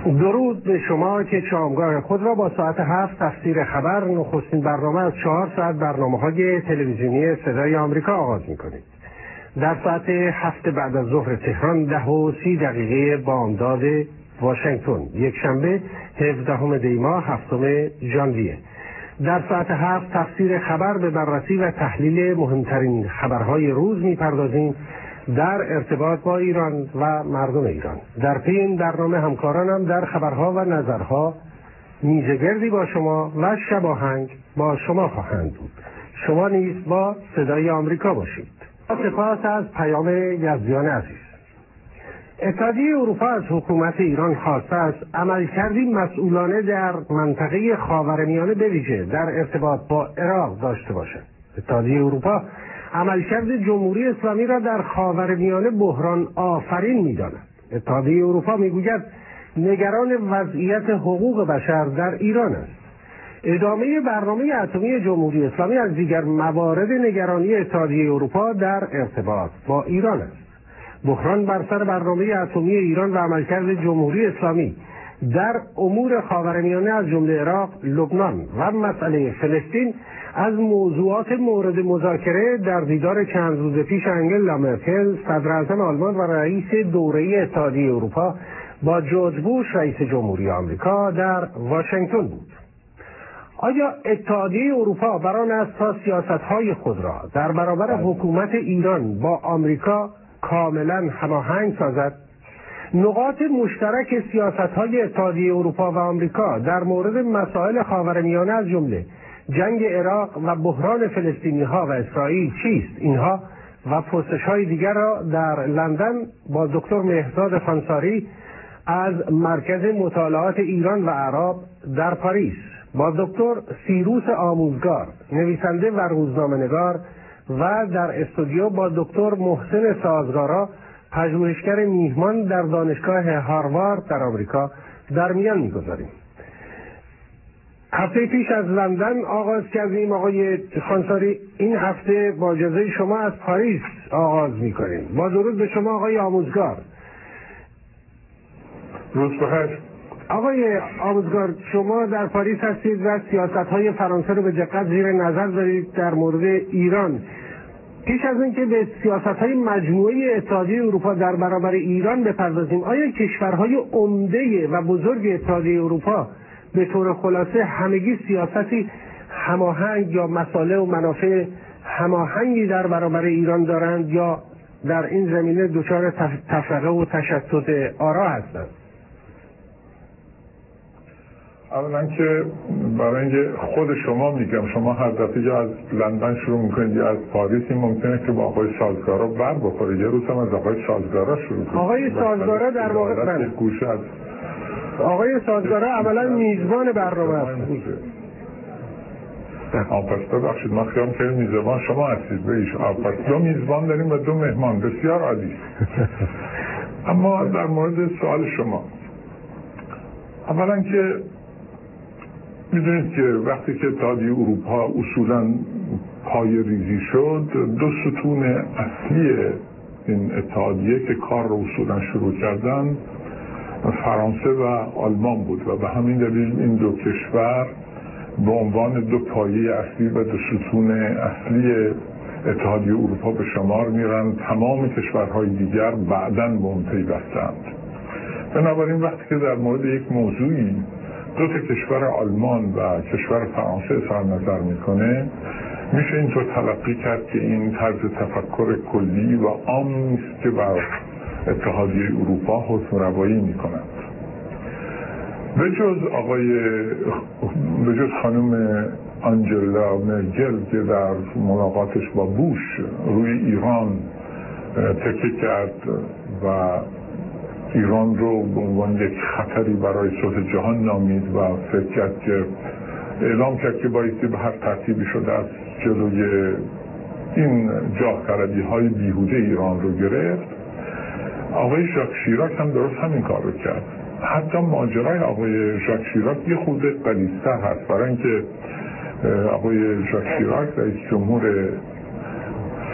درود به شما که شامگاه خود را با ساعت 7 تفسیر خبر، نخستین برنامه از 4 ساعت برنامه‌های تلویزیونی صدای آمریکا آغاز می‌کنید. در ساعت 7 بعد از ظهر تهران 10:30 بامداد واشنگتن، یک شنبه 17 دی ماه 7 ژانویه. در ساعت 7 تفسیر خبر به بررسی و تحلیل مهمترین خبرهای روز می‌پردازیم در ارتباط با ایران و مردم ایران. در پی این برنامه همکارانم در خبرها و نظرها میزگردی با شما و شباهنگ با شما خواهند بود. شما نیز با صدای آمریکا باشید. سپاس از پیام یزدیان عزیز. اتحادیه اروپا از حکومت ایران خواسته است عملکردی مسئولانه در منطقه خاورمیانه به ویژه در ارتباط با عراق داشته باشد. اتحادیه اروپا عملکرد جمهوری اسلامی را در خاورمیانه بحران آفرین می‌داند. اتحادیه اروپا می‌گوید نگران وضعیت حقوق بشر در ایران است. ادامه برنامه اتمی جمهوری اسلامی از دیگر موارد نگرانی اتحادیه اروپا در ارتباط با ایران است. بحران بر سر برنامه اتمی ایران و عملکرد جمهوری اسلامی در امور خاورمیانه از جمله عراق، لبنان و مسئله فلسطین از موضوعات مورد مذاکره در دیدار چند روز پیش انگلا مرکل، صدراعظم آلمان و رئیس دوره اتحادیه اروپا با جورج بوش رئیس جمهوری آمریکا در واشنگتن بود. آیا اتحادیه اروپا بر آن است تا سیاست‌های خود را در برابر حکومت ایران با آمریکا کاملا هماهنگ سازد؟ نقاط مشترک سیاست‌های اتحادیه اروپا و آمریکا در مورد مسائل خاورمیانه از جمله جنگ عراق و بحران فلسطینی‌ها و اسرائیل چیست؟ اینها و پرسش‌های دیگر را در لندن با دکتر مهرزاد خانساری از مرکز مطالعات ایران و اعراب در پاریس، با دکتر سیروس آموزگار نویسنده و روزنامه‌نگار و در استودیو با دکتر محسن سازگارا پژوهشگر میهمان در دانشگاه هاروارد در آمریکا در میان می‌گذاریم. هفته پیش از لندن آغاز کردیم آقای خانساری، این هفته با اجازه شما از پاریس آغاز می‌کنیم. با درود به شما آقای آموزگار. روز بخیر. آقای آموزگار، شما در پاریس هستید و سیاست‌های فرانسه رو به دقت زیر نظر دارید در مورد ایران. پیش از اینکه به سیاست‌های مجموعه اتحادیه اروپا در برابر ایران بپردازیم، آیا کشورهای عمده و بزرگ اتحادیه اروپا به طور خلاصه همگی سیاستی هماهنگ یا مصالح و منافع هماهنگی در برابر ایران دارند یا در این زمینه دچار تفرقه و تشتت آرا هستند؟ اولا که برای اینکه خود شما میگم، شما هر دفعه یا از لندن شروع میکنید یا از پاریس، این ممکنه که با آقای سازگارا بر بخوره. یه روز هم از آقای سازگارا شروع کنید. آقای سازگارا در واقع آقای سازگارا عملا میزبان برنامه است. پس ببخشید، ما خیام که میزبان شما هستید. پس دو میزبان داریم و دو مهمان. بسیار عالی. اما در مورد سوال شما، اولا که میدونید که وقتی که اتحادیه اروپا اصولا پای ریزی شد، دو ستون اصلی این اتحادیه که کار رو اصولا شروع کردن فرانسه و آلمان بود و به همین دلیل این دو کشور به عنوان دو پایه اصلی و دو ستون اصلی اتحادیه اروپا به شمار میرن. تمام کشورهای دیگر بعداً به اون پیوستند. بنابراین وقتی که در مورد یک موضوعی دو تا کشور آلمان و کشور فرانسه اظهار نظر میکنه، میشه اینطور تلقی کرد که این طرز تفکر کلی و عامی است که بر اتحادیه اروپا حکم روایی میکنند. به جز خانم آنجلا مرکل که در ملاقاتش با بوش روی ایران تکیه کرد و ایران رو به عنوان یک خطری برای صلح جهان نامید و فکر کرد که اعلام کرد که بایستی به هر ترتیبی شده از جلوی این جاه طلبی های بیهوده ایران رو گرفت، آقای ژاک شیراک هم درست همین کار رو کرد. حتی ماجرای آقای ژاک شیراک یه خورده غلیظتر هست، برای اینکه آقای ژاک شیراک رئیس جمهور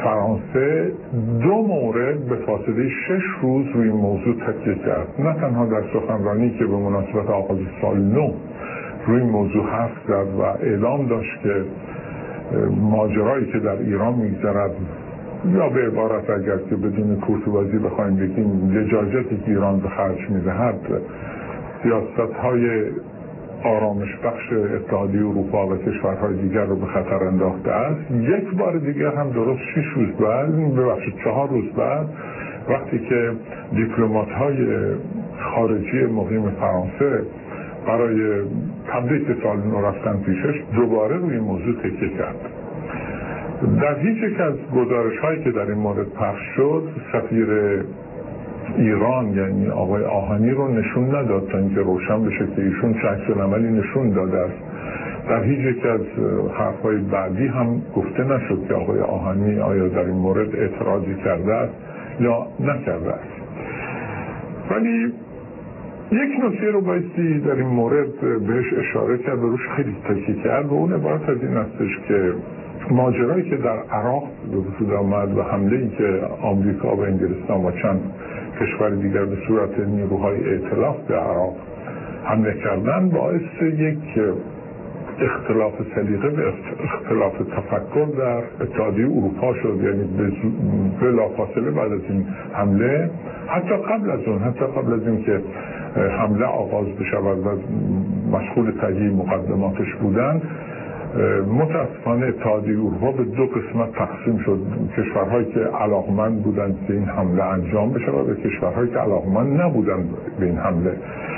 فرانسه 2 مورد به فاصله 6 روز روی این موضوع تکیه کرد. نه تنها در سخنرانی که به مناسبت آغاز سال نو روی این موضوع حرف زد و اعلام داشت که ماجرایی که در ایران میگذرد، یا به عبارت اگر که بدون کورتوازی بخوایم بگیم لجاجتی که ایران به خرج میدهد، سیاست‌های آرامش بخش اتحادیه اروپا و کشورهای دیگر رو به خطر انداخته است. یک بار دیگر هم درست 6 روز بعد، 4 روز بعد، وقتی که دیپلمات‌های خارجی مقیم فرانسه برای تبریک سال نو رفتن پیشش، دوباره روی موضوع تکیه کرد. در هیچ یک از گزارش‌هایی که در این مورد پخش شد، سفیر ایران یعنی آقای آهنی رو نشون نداد تا اینکه روشن بشه که ایشون چه عکس‌العملی نشون داده است. در هیچ یک از حرف‌های بعدی هم گفته نشد که آقای آهنی آیا در این مورد اعتراضی کرده است یا نکرده است. ولی یک نکته رو بایستی در این مورد بهش اشاره کرد و روش خیلی تاکید کرد و اون عبارت از این استش که ماجرایی که در عراق به وجود آمد و حمله‌ای که آمریکا و انگلستان و چند کشور دیگر به صورت نیروهای ائتلاف به عراق حمله کردن باعث یک اختلاف سلیقه و اختلاف تفکر در اتحادیه اروپا شد. یعنی بلافاصله بعد از این حمله، حتی قبل از این که حمله آغاز بشود و مشغول تهیه مقدماتش بودند، متاسفانه اتحادیه اروپا به 2 قسمت تقسیم شد. کشورهایی که علاقمند بودند که این حمله انجام بشه و کشورهایی که علاقمند نبودند به این حمله.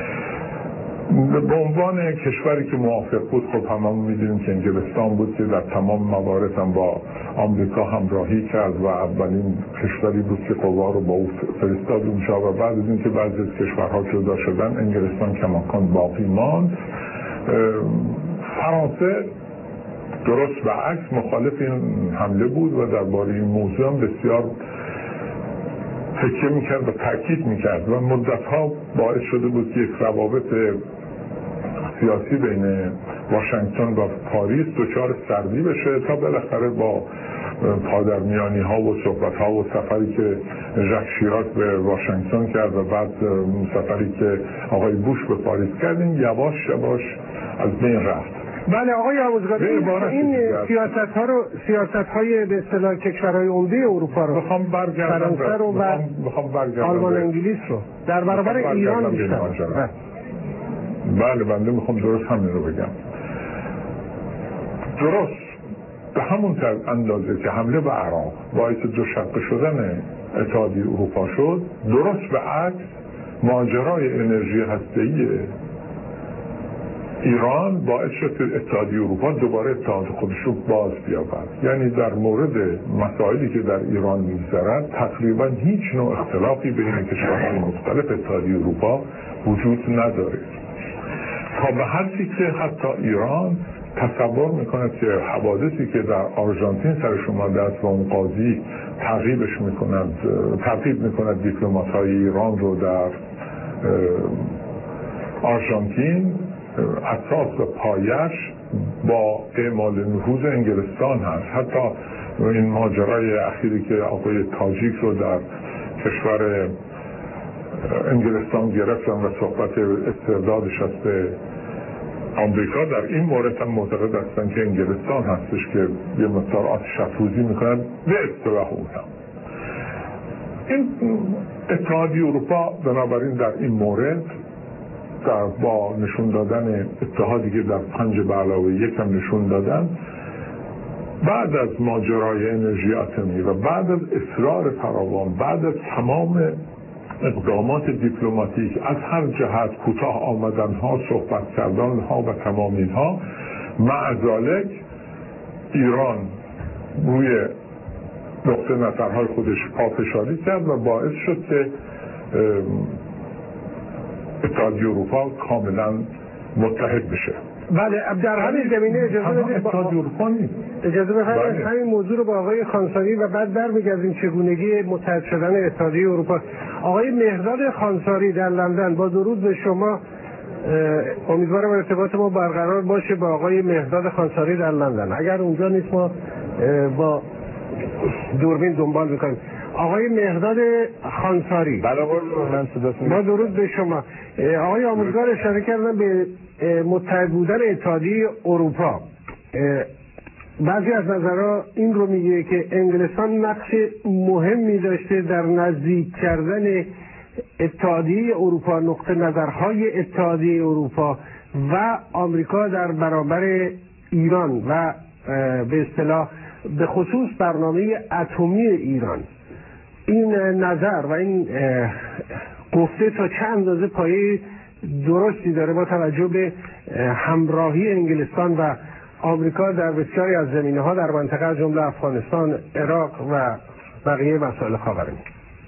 به عنوان کشوری که موافق بود، خب هممون می‌دونیم که انگلستان بود که در تمام موارد هم با آمریکا همراهی کرد و اولین کشوری بود که قوا رو با او فرستاد اونجا و بعد از اینکه بعضی از کشورها جدا شدن، انگلستان کماکان باقی ماند. فرانسه درست برعکس مخالف این حمله بود و درباره این موضوع هم بسیار تکیه میکرد و تاکید میکرد و مدتها باعث شده بود که یک روابط سیاسی بین واشنگتن و پاریس دچار سردی بشه تا بالاخره با پادرمیانی ها و صحبت ها و سفری که ژاک شیراک به واشنگتن کرد و بعد سفری که آقای بوش به پاریس کرد، این یواش یواش از بین رفت. بله آقای آموزگار، این سیاست‌های به اصطلاح کشورهای عمده اروپا رو، فرانسه رو و آلمان و انگلیس رو در برابر ایران بیشتر. بله بنده میخوام درست همین رو بگم. درست به همون اندازه که حمله به عراق باعث دو شقه شدن اتحادیه اروپا شد، درست به عکس ماجرای انرژی هسته‌ای ایران باعث شد که اتحادیه اروپا دوباره اتحاد خودش رو باز بیابد. یعنی در مورد مسائلی که در ایران می‌گذرد تقریبا هیچ نوع اختلافی بین کشورهای مختلف اتحادیه اروپا وجود نداره، تا به حدی که حتی ایران تصور میکند که حوادثی که در آرژانتین سرش اومده است و اون قاضی تعقیب میکند دیپلمات‌های ایران رو در آرژانتین، اساس و پایش با اعمال نفوذ انگلستان هست. حتی این ماجرای اخیری که آقای تاجیک رو در کشور انگلستان گرفتن و صحبت استردادش از به آمریکا، در این مورد هم معتقد هستن که انگلستان هستش که یه مقدار آتش افروزی میکنن به اصطلاح اون هم. این اتحادیه اروپا بنابراین در این مورد با نشون دادن اتحادی که در 5+1 هم نشون دادن، بعد از ماجرای انرژی اتمی و بعد از اصرار فراوان، بعد از تمام اقدامات دیپلماتیک از هر جهت، کوتاه آمدن ها، صحبت کردن ها و تمام اینها، مع ذالک ایران روی نقطه نظرهای خودش پافشاری کرد و باعث شد که اتحادیه اروپا کاملا متحد بشه. بله، در همین زمینه اجازه بفرمایید همین موضوع رو با آقای خانساری و بعد برمیگردیم چگونگی متحد شدن اتحادیه اروپا. آقای مهرداد خانساری در لندن، با درود به شما، امیدوارم ارتباط ما برقرار باشه با آقای مهرداد خانساری در لندن. اگر اونجا نیست ما با دوربین دنبال میکنیم. آقای مهرداد خانساری. بله من صداتون. با درود به شما. آقای آموزگار اشاره کردن به متحد بودن اتحادیه اروپا. بعضی از نظرها این رو میگه که انگلستان نقش مهمی داشته در نزدیک کردن اتحادیه اروپا، نقطه نظرهای اتحادیه اروپا و آمریکا در برابر ایران و به اصطلاح به خصوص برنامه اتمی ایران. این نظر و این گفته تا چه اندازه پایه درستی داره با توجه به همراهی انگلستان و آمریکا در بسیاری از زمینه‌ها در منطقه از جمله افغانستان، عراق و بقیه مسائل خاورمیانه؟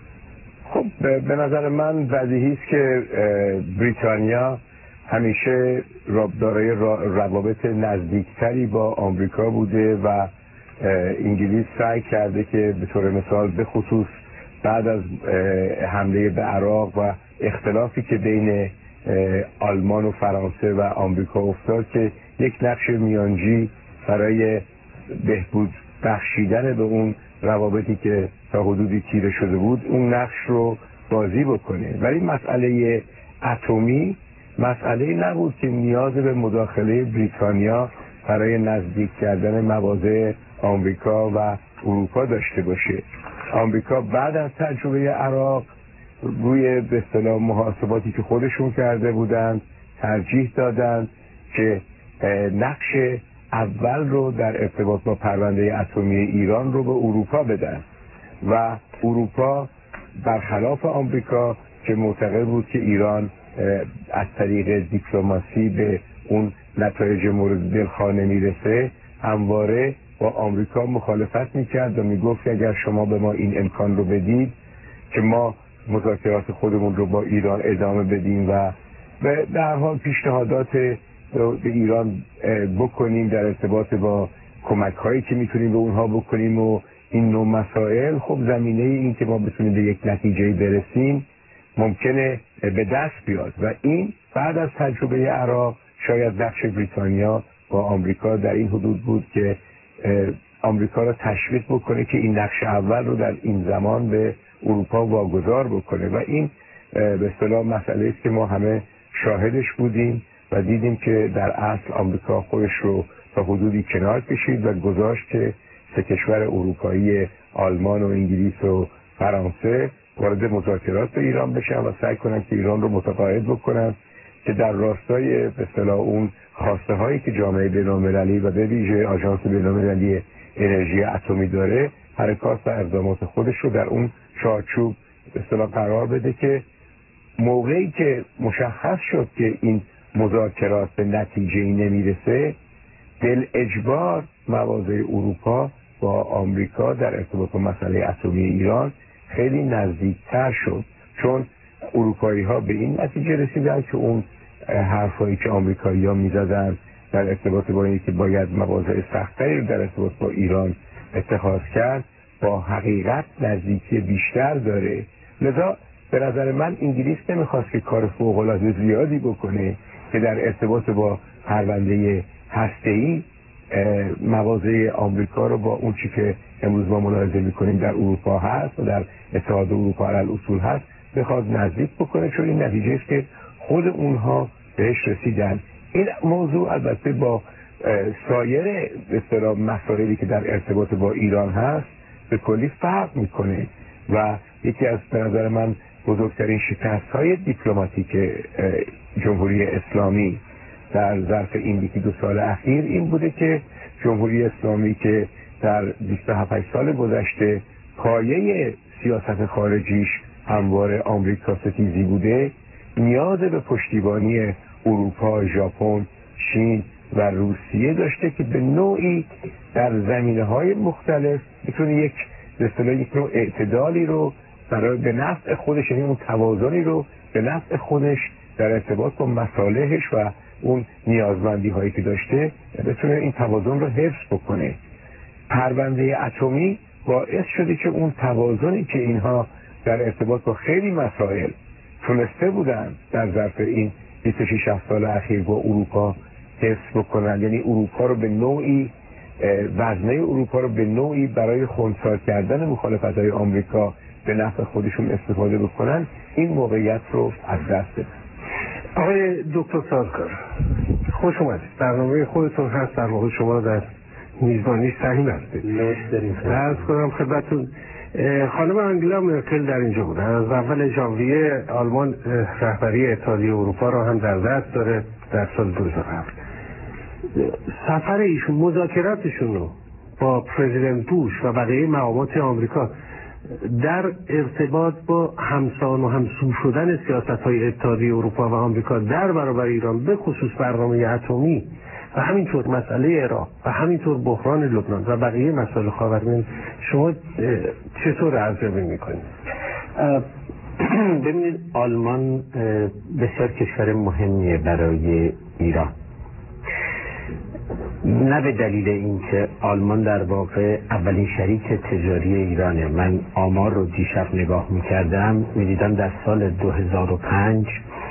خب به نظر من بدیهی است که بریتانیا همیشه دارای روابط نزدیکتری با آمریکا بوده و انگلیس سعی کرده که به طور مثال به خصوص بعد از حمله به عراق و اختلافی که بین آلمان و فرانسه و آمریکا افتاد که یک نقش میانجی برای بهبود بخشیدن به اون روابطی که تا حدودی تیره شده بود اون نقش رو بازی بکنه. ولی مسئله اتمی مسئله نبود که نیاز به مداخله بریتانیا برای نزدیک کردن مواضع آمریکا و اروپا داشته باشه. آمریکا بعد از تجربه عراق روی به اصطلاح محاسباتی که خودشون کرده بودند ترجیح دادند که نقش اول رو در ارتباط با پرونده اتمی ایران رو به اروپا بدن و اروپا برخلاف آمریکا که معتقد بود که ایران از طریق دیپلماسی به اون نتایج مورد دلخواه نمیرسه همواره با آمریکا مخالفت میکرد و میگفت اگر شما به ما این امکان رو بدید که ما مذاکرات خودمون رو با ایران ادامه بدیم و به در حال پیشنهادات به ایران بکنیم در ارتباط با کمک هایی که میتونیم به اونها بکنیم و این نوع مسائل، خب زمینه این که ما بتونیم به یک نتیجه برسیم ممکنه به دست بیاد و این بعد از تجربه عراق شاید نقش بریتانیا با آمریکا در این حدود بود که آمریکا را تشویق بکنه که این نقش اول رو در این زمان به اروپا واگذار بکنه و این به اصطلاح مسئله است که ما همه شاهدش بودیم و دیدیم که در اصل آمریکا خودش رو تا حدودی کنار کشید و گذاشت که سه کشور اروپایی آلمان و انگلیس و فرانسه وارد مذاکرات به ایران بشن و سعی کنن که ایران رو متقاعد بکنن که در راستای به اصطلاح اون خواسته هایی که جامعه بین‌المللی و به ویژه آژانس بین‌المللی انرژی اتمی داره حرکات و اقدامات خودش رو در اون چارچوب به اصطلاح قرار بده که موقعی که مشخص شد که این مذاکرات به نتیجه‌ای نمیرسه بل اجبار مواضع اروپا با آمریکا در ارتباط با مسئله اتمی ایران خیلی نزدیکتر شد چون اروپایی ها به این نتیجه رسیدن که اون حرفایی که آمریکایی ها میزدن در ارتباط با اینکه که باید مواضع سختری رو در ارتباط با ایران اتخاذ کرد با حقیقت نزدیکی بیشتر داره. لذا به نظر من انگلیس نمیخواست که کار فوق‌العاده زیادی بکنه که در ارتباط با پرونده هسته‌ای مواضع آمریکا رو با اون چی که امروز ما ملاحظه میکنیم در اروپا هست و در اتحاد اروپا علی اصول هست بخواد نزدیک بکنه چون این نتیجه است که خود اونها بهش رسیدن. این موضوع البته با سایر به اصطلاح مسائلی که در ارتباط با ایران هست به کلی فرق میکنه و یکی از به نظر من بزرگترین شکست‌های دیپلماتیک جمهوری اسلامی در ظرف این یکی دو سال اخیر این بوده که جمهوری اسلامی که در 27 سال گذشته پایه سیاست خارجیش همواره آمریکا ستیزی بوده نیاز به پشتیبانی اروپا، ژاپن، چین و روسیه داشته که به نوعی در زمینه‌های مختلف میتونه یک به اصطلاح یک نوع اعتدالی رو برای به نفع خودش یعنی اون توازنی رو به نفع خودش در ارتباط با مصالحش و اون نیازمندی هایی که داشته بتونه این توازن رو حفظ بکنه. پرونده اتمی باعث شده که اون توازنی که اینها در ارتباط با خیلی مسائل تونسته بودن در ظرف این 26 سال اخیر با اروپا حفظ بکنن، یعنی اروپا رو به نوعی وزنه اروپا رو به نوعی برای خنثی کردن مخالفت‌های آمریکا به نفع خودشون استفاده بکنن، این موقعیت رو از دست بدن. آقای دکتر سازگار خوش اومدید. برنامه خودتون هست، در واقع شما در میزبانی سهیم هستید. عرض کنم خدمتتون خانم انگلا مرکل در اینجا بود. از اول ژانویه آلمان رهبری اتحادیه اروپا را هم در دست داره در سال 2007. سفر ایشون، مذاکراتشون رو با پرزیدنت بوش و بقیه مقامات آمریکا در ارتباط با همسان و همسو شدن سیاست‌های اتحادیه اروپا و آمریکا در برابر ایران، به خصوص برنامه اتمی و همینطور مسئله عراق و همینطور بحران لبنان و بقیه مسائل خاورمیانه، شما چطور ارزیابی می‌کنید؟ ببینید، آلمان بسیار کشور مهمیه برای ایران، نه به دلیل اینکه آلمان در واقع اولین شریک تجاری ایرانه. من آمار رو دیشب نگاه میکردم، میدیدم در سال 2005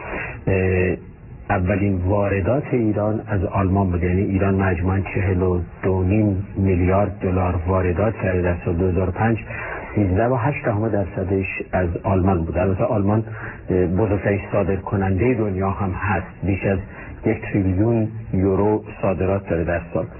اولین واردات ایران از آلمان بود. یعنی ایران مجموعاً 42.5 میلیارد دلار واردات کرده در سال 2005، 13.8% از آلمان بود. البته آلمان بزرگترین صادر کننده دنیا هم هست، بیش از 1 تریلیون یورو صادرات داره در سال.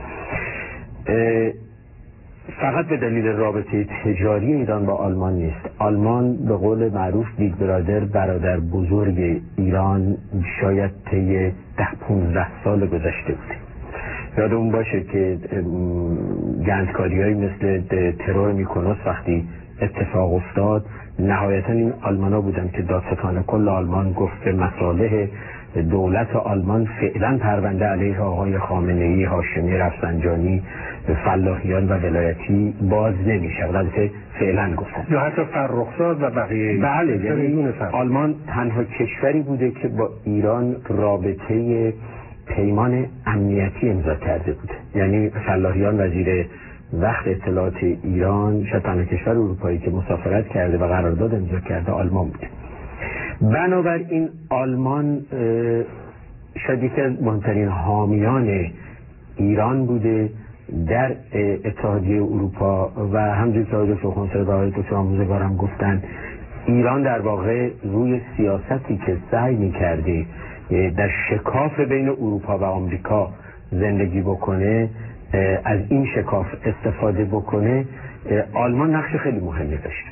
فقط به دلیل رابطه تجاری ایران با آلمان نیست. آلمان به قول معروف بیگ برادر، برادر بزرگ ایران شاید طی 10-15 سال گذشته بوده. یادمون باشه که گندکاری‌هایی مثل ترور میکونوس وقتی اتفاق افتاد، نهایتا این آلمانا بودن که دادستان کل آلمان گفت که مصالح دولت آلمان فعلا پرونده علیه آقای خامنه‌ای، هاشمی، رفسنجانی، فلاحیان و ولایتی باز نمیشه. البته فعلا گفتن، یا حتی فرخزاد و بقیه. بله، یعنی آلمان تنها کشوری بوده که با ایران رابطه پیمان امنیتی امضا کرده بوده. یعنی فلاحیان وزیر وقت اطلاعات ایران شاید تنها کشور اروپایی که مسافرت کرده و قرارداد امضا کرده آلمان بوده. بنابراین آلمان شاید یکی از مهمترین حامیان ایران بوده در اتحادیه اروپا و همونجور که آقای دکتر خنثی و آقای دکتر آموزگار هم گفتن، ایران در واقع روی سیاستی که سعی می‌کرده در شکاف بین اروپا و آمریکا زندگی بکنه، از این شکاف استفاده بکنه، آلمان نقش خیلی مهمی داشته.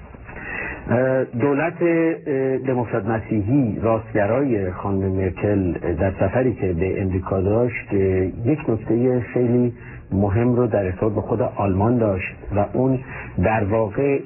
دولت دموکرات مسیحی راستگرای خانم مرکل در سفری که به امریکا داشت، یک نکته خیلی مهم رو در ارتباط به خود آلمان داشت و اون در واقع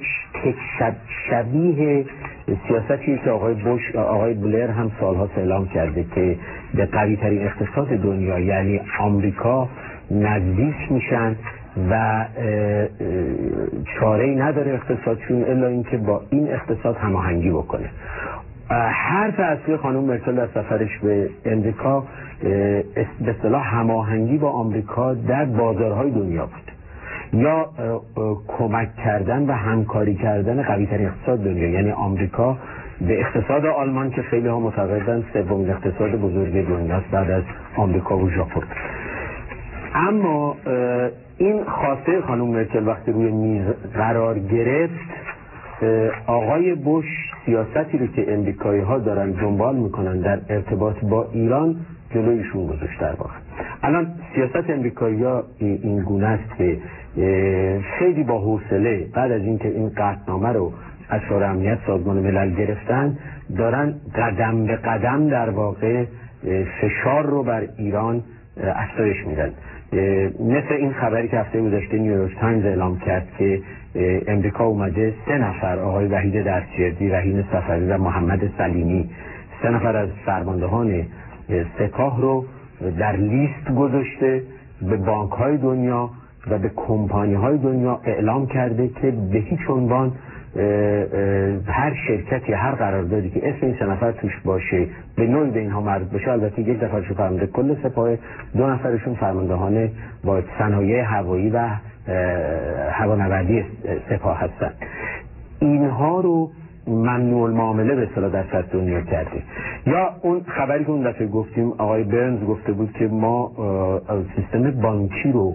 شبیه سیاستی که آقای بلر هم سالها اعلام کرده که به قوی ترین اقتصاد دنیا یعنی آمریکا نزدیک میشن و چاره‌ای نداره اقتصادشون الا اینکه با این اقتصاد هماهنگی بکنه. حرف اصلی خانم مرکل در سفرش به امریکا به اصطلاح هماهنگی با آمریکا در بازارهای دنیا بود، یا کمک کردن و همکاری کردن قوی ترین اقتصاد دنیا. یعنی آمریکا به اقتصاد آلمان که خیلی ها معتقدن سومین اقتصاد بزرگ دنیاست بعد از آمریکا و ژاپن. اما این خواسته خانم مرکل وقتی روی میز قرار گرفت، آقای بوش سیاستی رو که امریکایی ها دارن دنبال میکنن در ارتباط با ایران جلویشون گذاشت. در واقع الان سیاست امریکایی ها این گونه است که خیلی با حوصله بعد از اینکه این قطعنامه رو از شورای امنیت سازمان ملل گرفتن، دارن قدم به قدم در واقع فشار رو بر ایران افزایش میدن. مثل این خبری که هفته گذشته نیویورک تایمز اعلام کرد که امریکا اومده 3 نفر، آقای وحید دستیردی، رحیم صفوی و محمد سلیمی، 3 نفر از فرماندهان سپاه رو در لیست گذاشته، به بانک های دنیا و به کمپانی های دنیا اعلام کرده که به هیچ عنوان هر شرکتی، هر قراردادی که اسم این 3 نفر توش باشه به نوعی به اینها مربوط بشه. البته 1 نفرشون فرمانده کل سپاه، 2 نفرشون فرماندهان با صنایع هوایی و هوانوردی سپاه هستن. اینها رو ممنوع المعامله به اصطلاح در سطح دنیا کرده. یا اون خبری که اون دفعه گفتیم، آقای برنز گفته بود که ما سیستم بانکی رو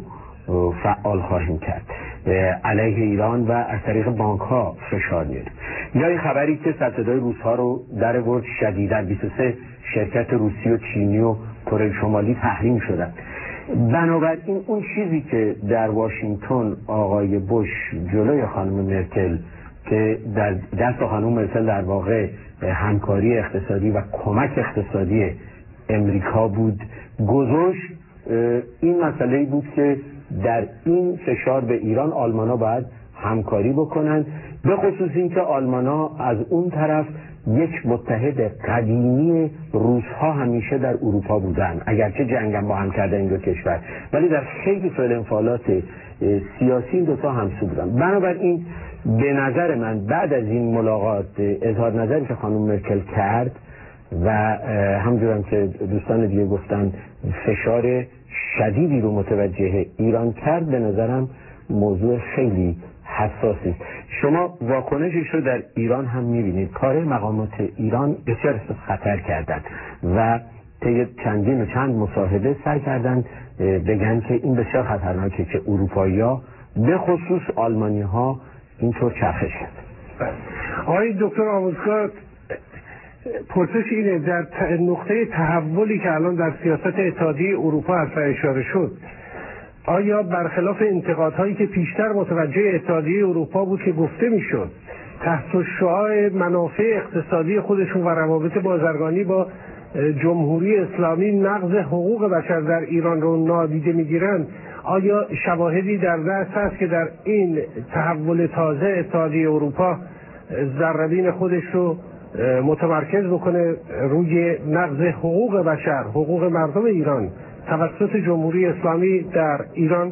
فعال خواهیم کرد، علیه ایران و از طریق بانک ها فشار میاریم. یا این خبری که صدای روس ها رو در ورد شدیداً 23 شرکت روسی و چینی و کره شمالی تحریم شدن. بنابراین اون چیزی که در واشنگتن آقای بوش جلوی خانم مرکل که در دست خانم مرکل در واقع همکاری اقتصادی و کمک اقتصادی امریکا بود گذاشت، این مسئله بود که در این فشار به ایران آلمانا باید همکاری بکنن، به خصوص اینکه آلمانا از اون طرف یک متحد قدیمی روس‌ها همیشه در اروپا بودن، اگرچه جنگم با هم کردن این دو کشور، ولی در خیلی فعل انفعالات سیاسی این دوتا همسو بودن. بنابراین به نظر من بعد از این ملاقات اظهار نظری که خانم مرکل کرد و همونجورم که دوستان دیگه گفتن فشار شدیدی رو متوجه ایران کرد، به نظرم موضوع خیلی حساسی. شما واکنشش رو در ایران هم می‌بینید. کار مقامات ایران بسیار احساس خطر کردن و طی چند مصاحبه سعی کردن بگن که این بسیار خطرناکه که اروپایی‌ها به خصوص آلمانی‌ها اینطور چرخش کرد. آقای دکتر آموزگار، پرسش اینه در نقطه تحولی که الان در سیاست اتحادیه اروپا از اشاره شد، آیا برخلاف انتقادهایی که پیشتر متوجه اتحادیه اروپا بود که گفته میشد تحت شعاع منافع اقتصادی خودشون و روابط بازرگانی با جمهوری اسلامی نقض حقوق بشر در ایران رو نادیده میگیرن، آیا شواهدی در دست هست که در این تحول تازه اتحادیه اروپا ذربین خودش رو متمرکز بکنه روی نقض حقوق بشر، حقوق مردم ایران توسط جمهوری اسلامی در ایران؟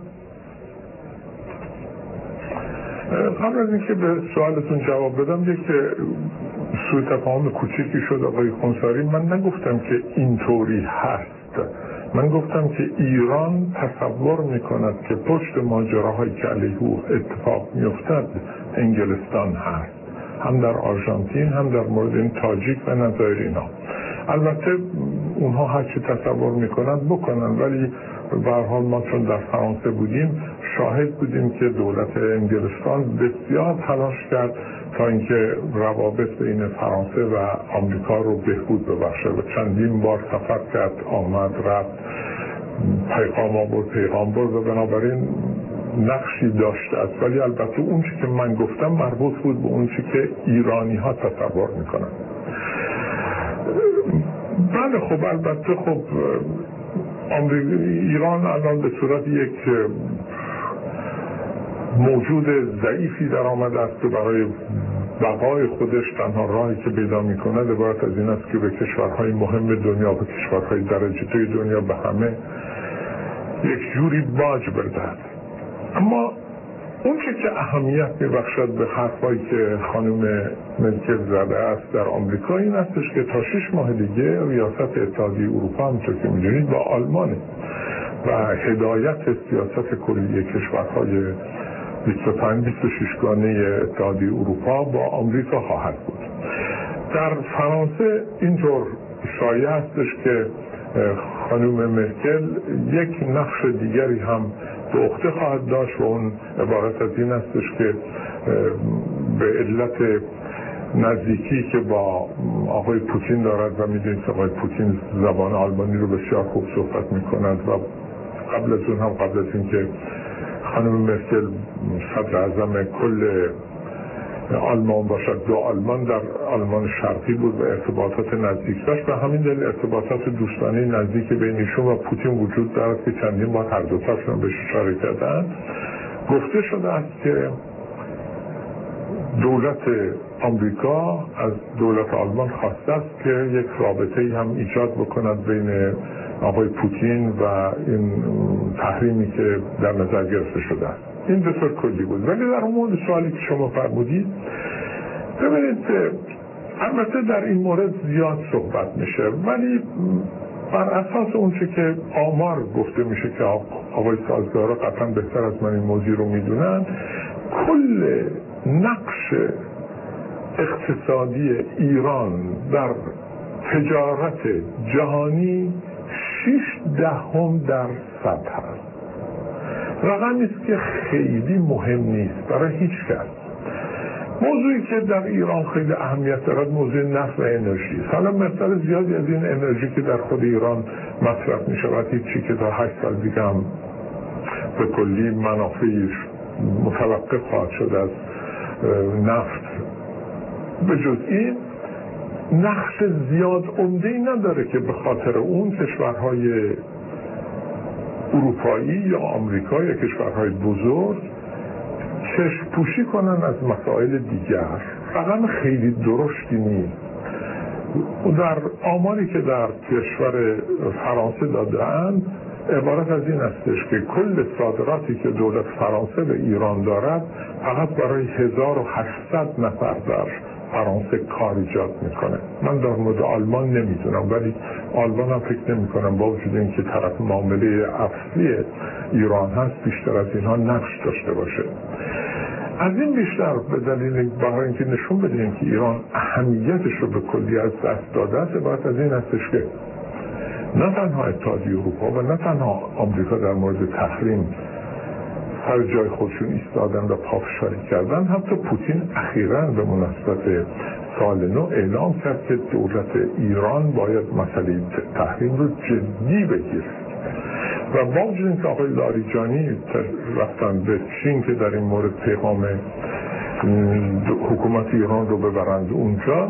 قبل از اینکه به سوالتون جواب بدم، یک سوء تفاهم کوچیکی شد آقای خونساری. من نگفتم که اینطوری هست، من گفتم که ایران تصور میکند که پشت ماجراهایی که علیه او اتفاق میافتد انگلستان هست، هم در آرژانتین هم در مورد این تاجیک و نظایر اینا. البته اونها هر چی تصور میکنن بکنن، ولی به هر حال ما چون در فرانسه بودیم شاهد بودیم که دولت انگلستان بسیار تلاش کرد تا اینکه روابط بین فرانسه و آمریکا رو بهبود ببخشه و چندین بار سفر کرد، آمد رفت، پیغام آورد پیغام برد و بنابراین نقشی داشته است. ولی البته اون چی که من گفتم مربوط بود به اون چی که ایرانی ها تصور میکنن. بله خب البته خب ایران الان به صورت یک موجود ضعیفی در آمده است که برای بقای خودش تنها راهی که پیدا میکنه عبارت از این است که به کشورهای مهم دنیا، به کشورهای درجه دوی دنیا، به همه یک جوری باج بدهد. اما اون که اهمیت میبخشد به حرفایی که خانم مرکل زده است در آمریکا این استش که تا 6 ماه دیگه ریاست اتحادیه اروپا همونطور که میدونید با آلمانه و هدایت سیاست کلی کشورهای 25-26 گانه اتحادیه اروپا با آمریکا خواهد بود. در فرانسه اینطور شایع هستش که خانم مرکل یک نقش دیگری هم به عهده خواهد داشت و اون عبارت از این هستش که به علت نزدیکی که با آقای پوتین دارد و میدونید که آقای پوتین زبان آلمانی رو بسیار خوب صحبت میکنند و قبل از اون هم قبل از این که خانم مرکل صدر اعظم کل آلمان باشد، دو آلمان در آلمان شرقی بود و ارتباطات نزدیک داشت و همین دلیل ارتباطات دوستانه نزدیک بین ایشون و پوتین وجود دارد که چندین بار هر دو طرفشون بهش اشاره کردن. گفته شده است که دولت آمریکا از دولت آلمان خواسته است که یک رابطه‌ای هم ایجاد بکند بین آقای پوتین و این تحریمی که در نظر گرفته شده است. این به طور کلی بود. ولی در مورد سوالی که شما فرمودید، ببینید البته در این مورد زیاد صحبت میشه، ولی بر اساس اون چه که آمار گفته میشه که آقای سازگارا قطعا بهتر از من این موضوع رو میدونن، کل نقش اقتصادی ایران در تجارت جهانی 0.6% هست. رقمی است که خیلی مهم نیست برای هیچ کس. موضوعی که در ایران خیلی اهمیت دارد موضوع نفت و انرژی. حالا مقدار زیادی از این انرژی که در خود ایران مصرف می شود هیچی که تا 8 سال دیگه هم به کلی منافعش متوقف خواهد شد از نفت. به جز این نقش زیاد عمده‌ای نداره که به خاطر اون کشورهای اروپایی یا آمریکا یا کشورهای بزرگ چشم پوشی کنن از مسائل دیگر. رقم خیلی درشتی نیست. در آماری که در کشور فرانسه داده‌اند عبارت از این استش که کل صادراتی که دولت فرانسه به ایران دارد فقط برای 1800 نفر در فرانسه کار ایجاد میکنه. من در مورد آلمان نمیدونم، ولی آلمان هم فکر نمی کنم با وجود اینکه طرف معامله اصلی ایران هست بیشتر از اینها نقش داشته باشه. از این بیشتر به دلیل برای اینکه نشون بدیم که ایران اهمیتش رو به کلی از دست داده است عبارت از این هستش که نه تنها اتحادیه اروپا و نه تنها آمریکا در مورد تحریم سر جای خودشون ایستادن و پافشاری کردن، حتی پوتین اخیراً به مناسبت سال نو اعلام کرد که دولت ایران باید مسئله تحریم رو جدی بگیره. و با وجود اینکه آقای لاریجانی رفتن به چین که در این مورد پیغام حکومت ایران رو ببرند اونجا،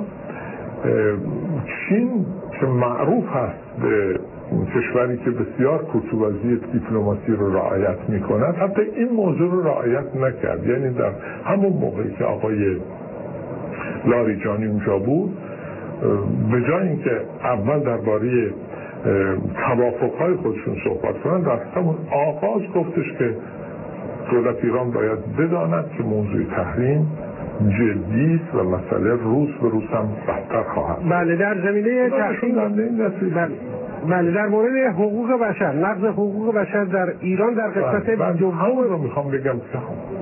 چین که معروف هست به کشوری که بسیار کورتوازی دیپلماسی رو رعایت می‌کند، حتی این موضوع رو رعایت نکرد. یعنی در همون موقعی که آقای لاریجانی اونجا بود، به جای اینکه اول درباره توافق‌های خودشون صحبت کنند، در همون آغاز گفتش که دولت ایران باید بداند که موضوع تحریم جدی است و مسئله روز به روز هم بدتر خواهد. بله، در زمینه تحریم، بله، در مورد حقوق بشر، نقض حقوق بشر در ایران در قسمت دوم رو میخوام بگم که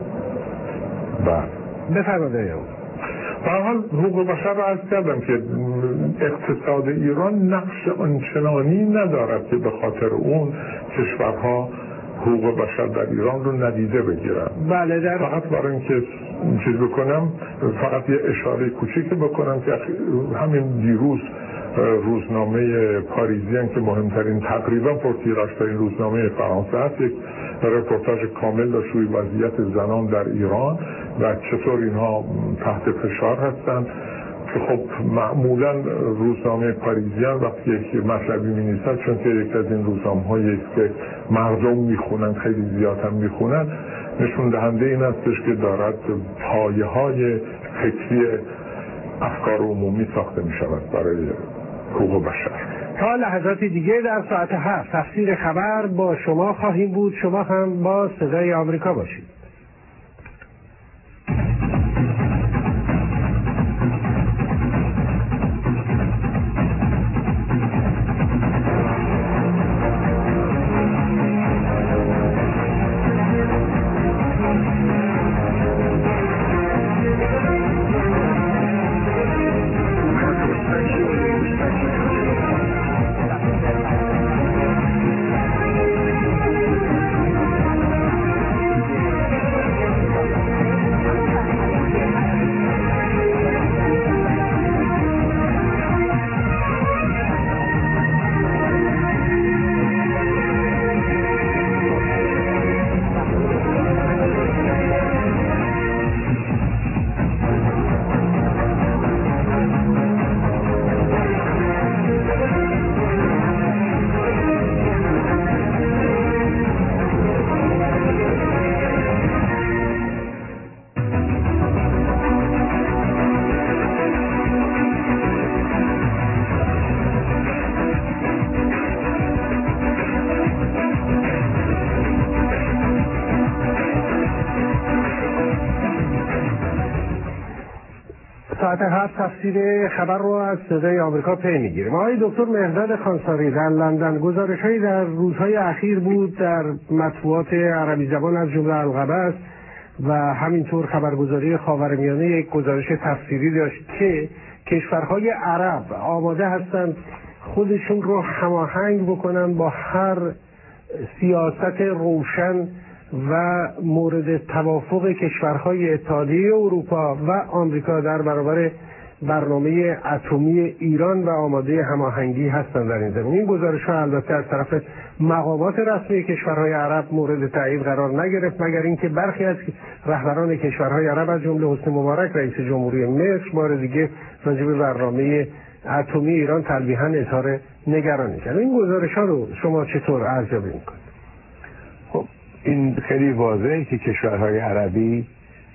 بفرمایید. به هر حال حقوق بشر رو عرض کردم که اقتصاد ایران نقش آنچنانی ندارد که به خاطر اون کشورها حقوق بشر در ایران رو ندیده بگیرن. بله، فقط برای اینکه چیز بکنم، فقط یه اشاره کوچیکی بکنم که همین دیروز روزنامه پاریزین که مهمترین تقریبا پرتیراژترین روزنامه فرانسه است، یک رپورتاژ کامل داشت روی وضعیت زنان در ایران و چطور اینها تحت فشار هستند. که خب معمولا روزنامه پاریزین وقتی یک مطلبی می‌نویسد، چون که یک از این روزنامه‌هایی است که مردم میخونن، خیلی زیاد هم میخونن، نشون دهنده این استش که دارد پایه‌های فکری افکار عمومی ساخته می‌شود برای حقوق بشر. تا لحظات دیگه در ساعت 7 تفسیر خبر با شما خواهیم بود. شما هم با صدای آمریکا باشید. ساعت 7 تفسیر خبر رو از صدای آمریکا پی میگیریم. آقای دکتر مهرداد خانساری در لندن گزارش‌هایی در روزهای اخیر بود در مطبوعات عربی زبان از جمله القبس و همینطور خبرگزاری خاورمیانه یک گزارش تفسیری داشت که کشورهای عرب آماده هستند خودشون رو هماهنگ بکنن با هر سیاست روشن و مورد توافق کشورهای اتحادیه اروپا و آمریکا در برابر برنامه اتمی ایران و آماده هماهنگی هستند در این زمینه. این گزارش‌ها البته از طرف مقامات رسمی کشورهای عرب مورد تایید قرار نگرفت، مگر اینکه برخی از رهبران کشورهای عرب از جمله حسنی مبارک رئیس جمهوری مصر بار دیگه راجع به برنامه اتمی ایران تلویحاً اظهار نگرانی کرد. این گزارش‌ها رو شما چطور ارزیابی می‌کنید؟ خب این خیلی واضحه که کشورهای عربی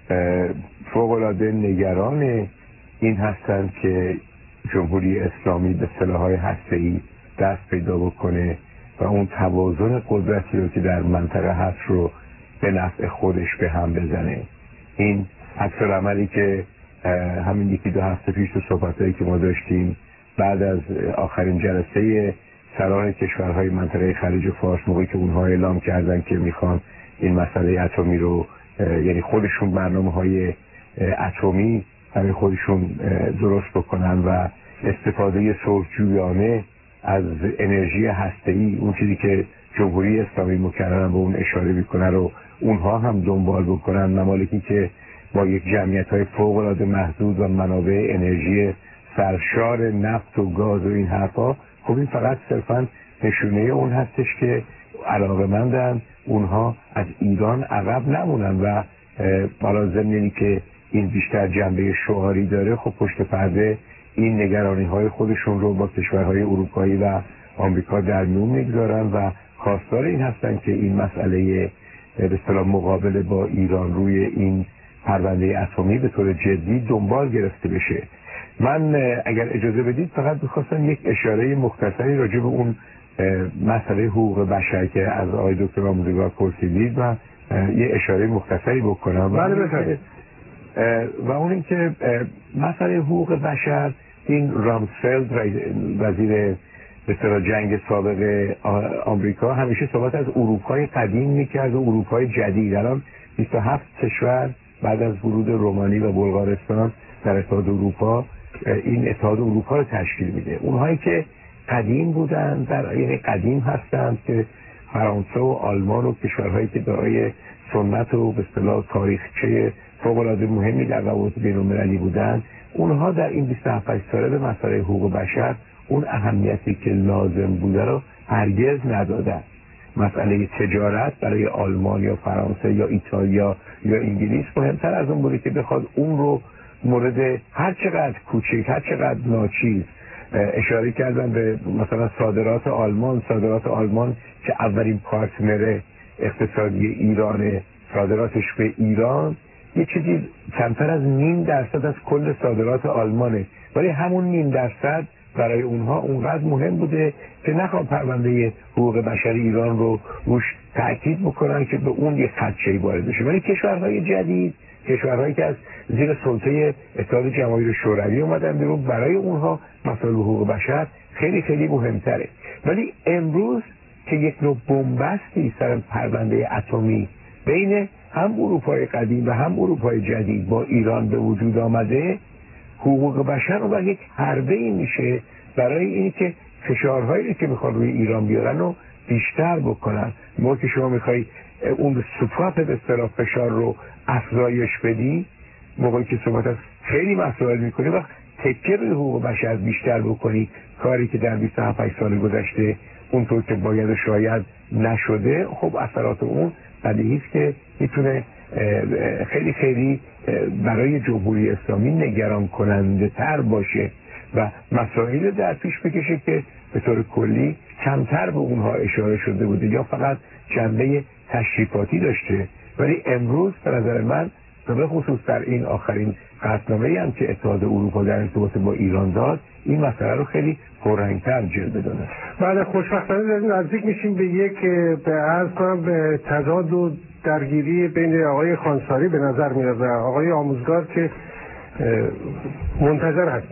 فوق‌العاده نگران این هستند که جمهوری اسلامی به سلاح‌های هسته‌ای دست پیدا بکنه و اون توازن قدرتی رو که در منطقه هست رو به نفع خودش به هم بزنه. این عکس‌العملی که همین یکی دو هفته پیش تو صحبتایی که ما داشتیم بعد از آخرین جلسه سران کشورهای منطقه خلیج فارس، موقعی که اونها اعلام کردن که میخوان این مسئله اتمی رو، یعنی خودشون برنامه‌های اتمی برای خودشون درست بکنن و استفاده صلح‌جویانه از انرژی هسته‌ای، اون چیزی که جمهوری اسلامی مکررن به اون اشاره میکنه رو اونها هم دنبال بکنن، ممالکی که با یک جمعیت‌های فوق‌العاده محدود و منابع انرژی سرشار نفت و گاز و این حرفا. خب این فقط صرفاً نشونه اون هستش که علاقه‌مندن اونها از ایران عقب نمونن و بالا ضمن که این بیشتر جنبه شعاری داره، خب پشت پرده این نگرانی‌های خودشون رو با کشورهای اروپایی و آمریکا در میون میگذارن و خواستار این هستن که این مسئله به اصطلاح مقابله با ایران روی این پرونده اتمی به طور جدی دنبال گرفته بشه. من اگر اجازه بدید فقط می‌خواستم یک اشاره مختصری راجع به اون مسئله حقوق بشر که از آقای دکتر آموزگار پرسیدید و یه اشاره مختصری بکنم. بله بفرمایید. و اون این که مسئله حقوق بشر، این رامسفلد وزیر به اصطلاح جنگ سابق آمریکا همیشه صحبت از اروپای قدیم میکرد و اروپای جدید. الان 27 کشور بعد از ورود رومانی و بلغارستان در اتحاد اروپا این اتحاد اروپا رو تشکیل میده. اونهایی که قدیم بودن یعنی قدیم هستند که فرانسه و آلمان و کشورهایی که دارای سنت و به اصطلاح تاریخچه فوق‌العاده مهمی در روابط بین‌المللی بودن، اونها در این 27 ساله به مسئله حقوق بشر اون اهمیتی که لازم بوده رو هرگز ندادن. مسئله تجارت برای آلمان یا فرانسه یا ایتالیا یا انگلیس مهمتر از اون بوده که بخواد اون رو مورد هر چقدر کوچک، هر چقدر ناچیز اشاره کردن به مثلا صادرات آلمان که اولین پارتنر اقتصادی ایرانه، صادراتش به ایران یه چیزی کمتر از 0.5% از کل صادرات آلمانه، ولی همون 0.5% برای اونها اونقدر مهم بوده که نخواد پرونده حقوق بشر ایران رو روش تأکید بکنن که به اون یه خدشه‌ای وارد بشه. ولی کشورهای جدید، کشورهایی که از زیر سلطه اتحاد جماهیر شوروی اومدن بیرون، برای اونها مسائل حقوق بشر خیلی خیلی مهمتره. ولی امروز که یک نوع بنبستی سر پرونده اتمی بین هم اروپای قدیم و هم اروپای جدید با ایران به وجود آمده، حقوق بشر رو یک حربه‌ای میشه برای اینی که فشارهایی که میخوان روی ایران بیارن رو بیشتر بکنن. ما که شما میخوای اون سطوح به اصطلاح فشار رو افزایش بدی، موقعی که صحبت از خیلی مسائل میکنی و تکه روی حقوق بشر بیشتر بکنی، کاری که در 27 سال گذشته اونطور که باید شاید نشده، خب اثرات اون بدیهی است که میتونه خیلی خیلی برای جمهوری اسلامی نگران کننده تر باشه و مسائل در پیش بکشه که به طور کلی کمتر به اونها اشاره شده بوده یا فقط جنبه تشریفاتی داشته. ولی امروز به نظر من به خصوص در این آخرین قطعنامه‌ای هم که اتحاد اروپا در ارتباط با ایران داد، این مسئله رو خیلی پررنگ‌تر جلوه داده. بله، خوشبختانه داریم نزدیک میشیم به یک به تضاد و درگیری بین آقای خانساری به نظر میاد و آقای آموزگار که منتظر هست.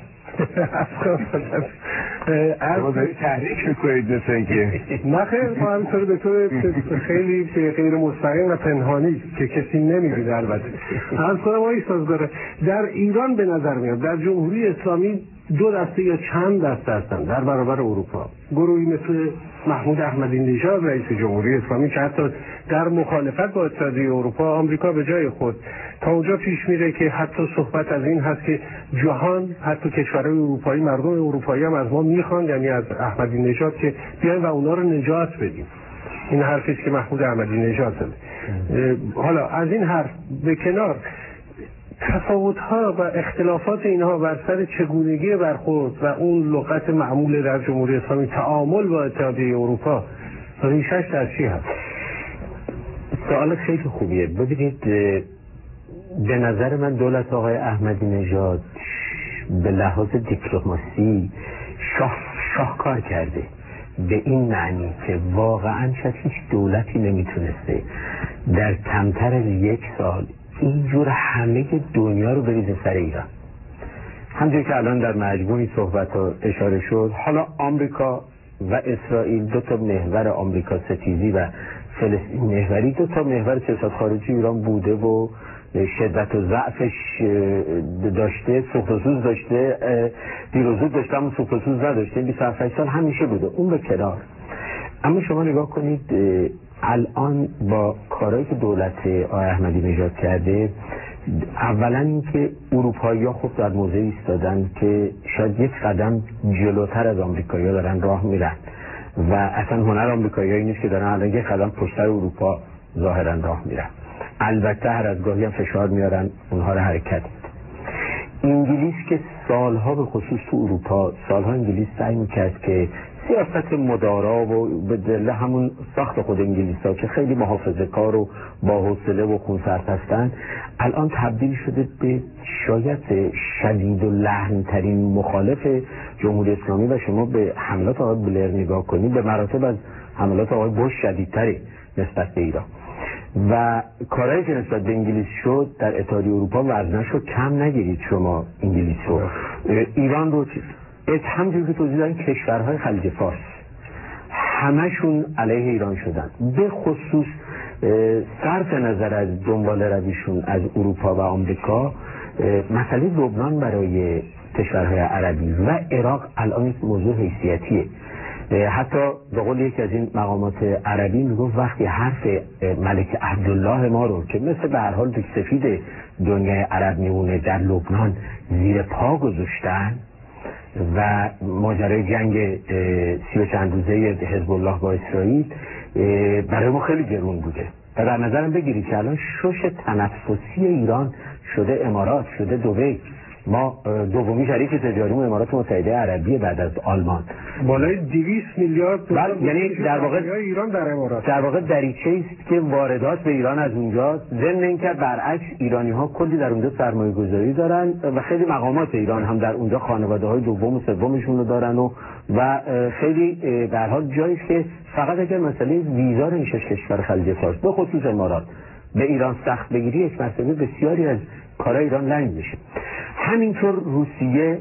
شما دارید تحریک میکنید مثل اینکه نه خیر، ما همینطور به طور خیلی غیر مستقیم و پنهانی که کسی نمیدید. البته از کنم آقای سازگاره در ایران به نظر میاد، در جمهوری اسلامی دو دسته یا چند دسته هستن در برابر اروپا. گروهی مثل محمود احمدی نژاد رئیس جمهوری اسلامی که حتی در مخالفت با اتحادیه اروپا آمریکا به جای خود تا اونجا پیش میره که حتی صحبت از این هست که جهان، حتی کشورهای اروپایی، مردم اروپایی هم از ما میخوان، یعنی از احمدی نژاد، که بیاین و اونا رو نجات بدیم. این حرفی است که محمود احمدی نژاد زده. حالا از این حرف به کنار، تفاوت‌ها و اختلافات اینها بر سر چگونگی برخورد و اون لغت معمول در جمهوری اسلامی تعامل با اتحادیه اروپا ریشش در چی هست؟ سوال خیلی خوبیه. ببینید، به نظر من دولت آقای احمدی نژاد به لحاظ دیپلماسی شاهکار کرده، به این معنی که واقعا شاید هیچ دولتی نمیتونسته در کمتر از 1 سال اینجور همه دنیا رو بریزه سر ایران. همونجور که الان در مجموعی صحبت ها اشاره شد، حالا آمریکا و اسرائیل، 2 تا محور آمریکا ستیزی و فلسطین محوری، 2 تا محور سیاست خارجی ایران بوده و شدت و ضعفش داشته، سوخت و سوز داشته، دیر و زود داشته، اما سوخت و سوز نداشته. 27 سال همیشه بوده. اون به کنار. اما شما نگاه کنید الان با کارهایی که دولت آقای احمدی نژاد کرده، اولا اینکه اروپایی‌ها خوب در موضع ایستادن که شاید 1 قدم جلوتر از آمریکایی‌ها دارن راه میرن و اصلا هنر آمریکایی‌ها این نیست که دارن الان 1 قدم پشتر اروپا ظاهرا راه میرن. البته هر از گاهی هم فشار میارن اونها رو حرکت میده. انگلیس که سالها به خصوص تو اروپا سالها انگلیس سعی میکرد که سیاست مدارا و به دل همون ساخت خود انگلیس‌ها که خیلی محافظه‌کار و با حوصله و خونسرد هستن، الان تبدیل شده به شاید شدید و لحن‌ترین مخالف جمهوری اسلامی و شما به حملات آقای بلر نگاه کنید، به مراتب از حملات آقای بوش شدیدتره نسبت به ایران. و کارهایی که نسبت به انگلیس شد در اتحادیه اروپا وزنش رو کم نگیرید. شما انگلیس رو، ایران رو، همونجور که توضیح دادن کشورهای خلیج فارس همشون علیه ایران شدن، به خصوص صرف نظر از دنبال رویشون از اروپا و آمریکا. مسئله لبنان برای کشورهای عربی و عراق الان موضوع حیثیتیه. حتی به قول یکی از این مقامات عربی میگفت وقتی حرف ملک عبدالله ما رو که مثل به هر حال دوک سفید دنیای عرب میمونه در لبنان زیر پا گذاشتن و ماجرای جنگ 30 و چند روزه حزب الله با اسرائیل برای ما خیلی گرون بوده. و در نظرم بگیرید که الان شش تنفسی ایران شده امارات، شده دبی. ما دومی شریک تجاریمون امارات متحده عربی بعد از آلمان، بالای 200 میلیارد دلار. یعنی در واقع ایران در امارات در واقع دریچه است که واردات به ایران از اونجا، ضمن اینکه برعکس ایرانی ها کلی در اونجا سرمایه گذاری دارن و خیلی مقامات ایران هم در اونجا خانواده های دوم و سومشون رو دارن و خیلی به هر حال جایی که فقط اگر مسئله ویزا این شش کشور خلیج فارس به خصوص امارات به ایران سخت بگیری، یک مسئله بسیاری از کارهای ایران لنگ میشه. همینطور روسیه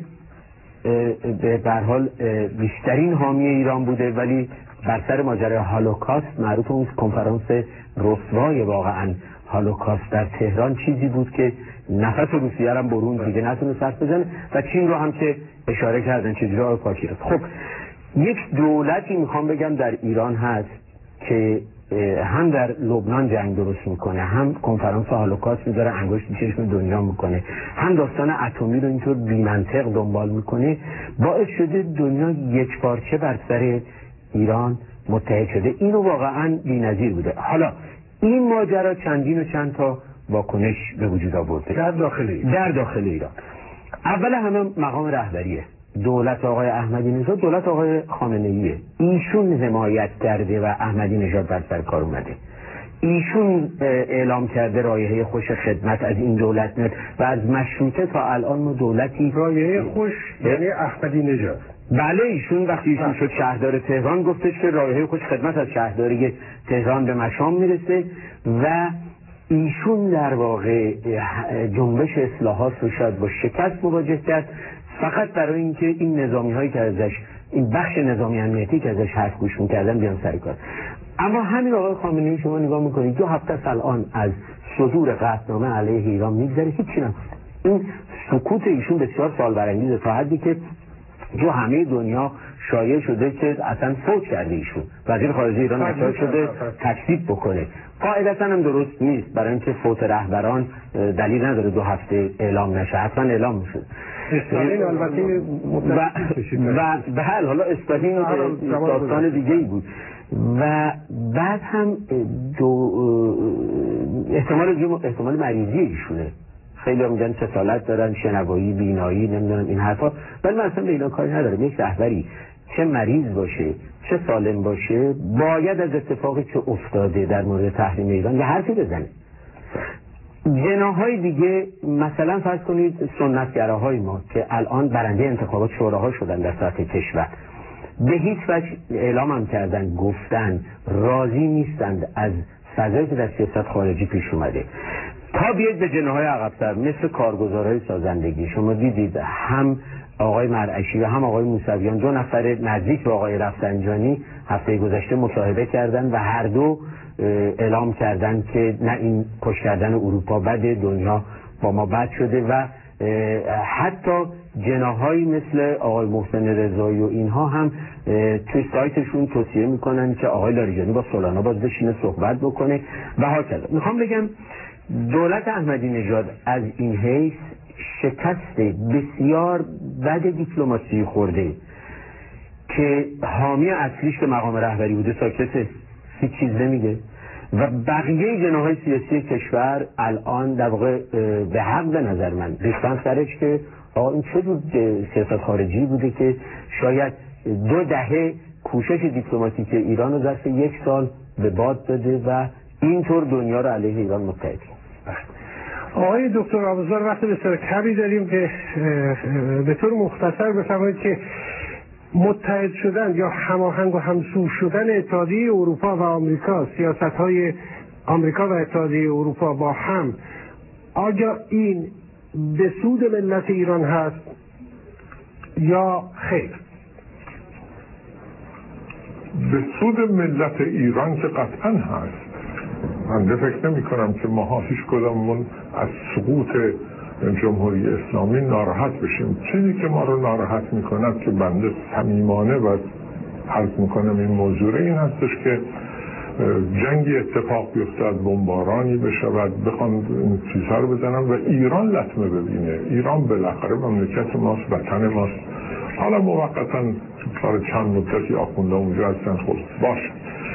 به هر حال بیشترین حامی ایران بوده، ولی بر سر ماجرای هولوکاست، معروف اون کنفرانس رسوای واقعا هولوکاست در تهران، چیزی بود که نفس روسیه هم برون دیگه نتونه سر بزنه و چین رو هم که اشاره کردن چیزی رو پاکی رفت. خب یک دولتی میخوام بگم در ایران هست که هم در لبنان جنگ درست میکنه، هم کنفرانس هولوکاست میذاره انگشت چشم دنیا میکنه، هم داستان اتمی رو اینطور بی‌منطق دنبال میکنه، باعث شده دنیا یک پارچه بر سر ایران متحد شده. اینو واقعا بی‌نظیر بوده. حالا این ماجرا چندین و چند تا واکنش به وجود آورده در داخل ایران. اول همه مقام رهبریه. دولت آقای احمدی نژاد دولت آقای خامنه ایه. ایشون حمایت کرده و احمدی نژاد بر سر کار اومده. ایشون اعلام کرده رایحه خوش خدمت از این دولت میاد و از مشروطه تا الان ما دولتی رایحه خوش یعنی احمدی نژاد. بله، ایشون وقتی ایشون شد شهردار تهران گفتش که رایحه خوش خدمت از شهرداری تهران به مشام میرسه و ایشون در واقع جنبش اصلاحات رو شاید با شکست مواجه کرد، فقط برای اینکه این نظامی هایی که ازش، این بخش نظامی امنیتی که ازش حرف گوش می‌کردن بیان سر کار. اما همین آقای خامنه‌ای شما نگاه میکنید 2 هفته الان از صدور قطعنامه علیه ایران میگذره، هیچی نگفته. این سکوت ایشون بسیار سوال برانگیزه، تا حدی که جو همه دنیا شایع شده که اصلا فوت کرده ایشون. وزیر خارجه ایران اصرار شده تکذیب بکنه. قاعدتا هم درست نیست، برای اینکه فوت رهبران دلیل نداره 2 هفته اعلام نشه، حتما اعلام میشه. استالین البته و به حال حالا استالین داستان دیگه ای بود. و بعد هم احتمال مریضی ایشونه. خیلی هم میگن سفالت دارن، شنوایی، بینایی، نمیدونم این حرفا، ولی من اصلا به اینا کاری ندارم. یک رهبری چه مریض باشه چه سالم باشه باید از اتفاقی که افتاده در مورد تحریم ایران یه حرفی بزنه. جناح‌های دیگه مثلا فرض کنید سنتگراهای ما که الان برنده انتخابات شوراها شدن در سطح کشور، به هیچ وجه اعلام هم کردن، گفتن راضی نیستند از فضایی که در سیاست خارجی پیش اومده. تا بیاید به جناح‌های عقب‌تر مثل کارگزارهای سازندگی، شما دیدید هم آقای مرعشی و هم آقای موسویان 2 نفر نزدیک به آقای رفسنجانی هفته گذشته مصاحبه کردن و هر دو اعلام کردن که نه این کش کردن اروپا بده، دنیا با ما بد شده. و حتی جناح‌هایی مثل آقای محسن رضایی و اینها هم توی سایتشون توصیه میکنن که آقای لاریجانی با سولانا باز بشینه صحبت بکنه و هاکذا. میخوام بگم دولت احمدی نژاد از این حیث شکست بسیار بد دیپلماسی خورده که حامی اصلیش که مقام رهبری بوده ساکته، هیچ چیز نمیگه و بقیه جناح‌های سیاسی کشور الان در واقع به حق به نظر من ریختن سرش که آقا این چه جور سیاست خارجی بوده که شاید 2 دهه کوشش دیپلماتیک ایران رو ظرف 1 سال به باد داده و اینطور دنیا رو علیه ایران متحد کرد. آقای دکتر آبزار وقت بسیار کمی داریم که به طور مختصر بفرمایید که متحد شدن یا هماهنگ و همسو شدن اتحادیه اروپا و آمریکا، سیاست‌های آمریکا و اتحادیه اروپا با هم، آیا این به سود ملت ایران هست یا خیر؟ به سود ملت ایران که قطعا هست. من فکر نمی کنم که ما هیچ کداممون از سقوط جمهوری اسلامی ناراحت بشیم. چیزی که ما رو ناراحت میکند که بنده صمیمانه و عرض میکنم این موضوع این هستش که جنگی اتفاق بیفتد، بمبارانی بشود، بخوان این چیزها رو بزنن و ایران لطمه ببینه. ایران بالاخره مملکت ماست، وطن ماست. حالا موقتا برای چند مدتی آخونده اونجا هستن، خب باشه،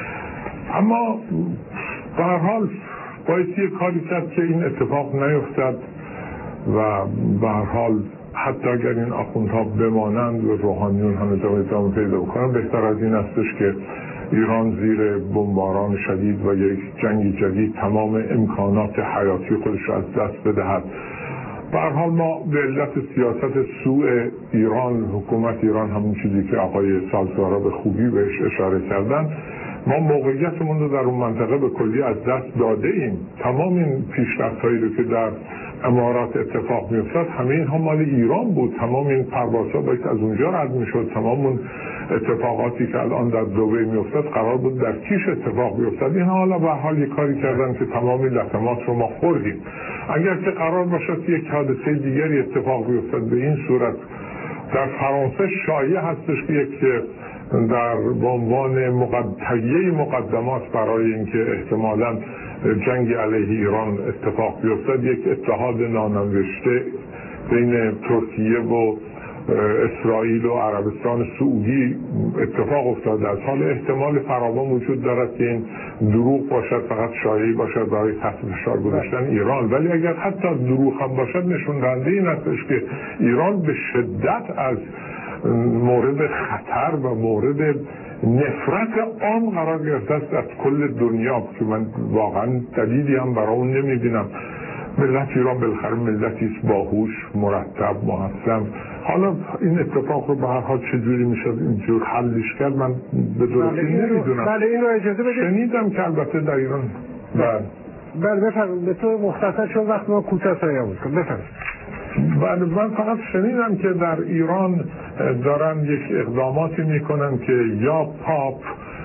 اما به هر حال باید یه کاری کرد که این اتفاق نیفتد و به هر حال حتی اگر این آخوندها بمانند و روحانیون هم ادامه پیدا بکنن، بهتر از این استش که ایران زیر بمباران شدید و یک جنگ جدید تمام امکانات حیاتی خودش را از دست بدهد. به هر حال ما به علت سیاست سوء ایران، حکومت ایران، همون چیزی که آقای سالزارا به خوبی بهش اشاره کردن، ما موقعیتمون رو در اون منطقه به کلی از دست داده ایم. تمام این پیشرفت‌هایی رو که در امارات اتفاق می‌افتاد همه اینها مال ایران بود. تمام این پروازها باید از اونجا رد می‌شد. تمام اون اتفاقاتی که الان در دبی می‌افتاد قرار بود در کیش اتفاق بیفتد. این حالا به حال یک کاری کردن که تمام این لطمات رو ما خوردیم. اگر که قرار باشد یک حادثه دیگری اتفاق بیفتد به این صورت، در فرانسه شایع هستش که یک در عنوان تهیه مقدمات برای اینکه احتمالاً جنگ علیه ایران اتفاق بیفتد، یک اتحاد نانوشته بین ترکیه و اسرائیل و عربستان سعودی اتفاق افتاده است. حال احتمال فراوان وجود دارد که این دروغ باشد، فقط شایعی باشد برای تحت فشار گذاشتن ایران، ولی اگر حتی دروغ هم باشد نشون دهنده این هستش که ایران به شدت از مورد خطر و مورد نفرت عام قرار گرفته است از کل دنیا که من واقعا دلیلی هم برای اون نمیبینم. ملت ایران بالاخره ملتی است باهوش، مرتب، محسن. حالا این اتفاق رو به هر حال چجوری میشه اینجور حلش کرد من به درستی نمیدونم. بله این رو اجازه بدید. شنیدم که البته در ایران بله بفرمایید به طور مختصر چون وقت ما کوتاه بود. بفرمایید. بله من فقط شنیدم که در ایران دارن یک اقداماتی میکنن که یا پاپ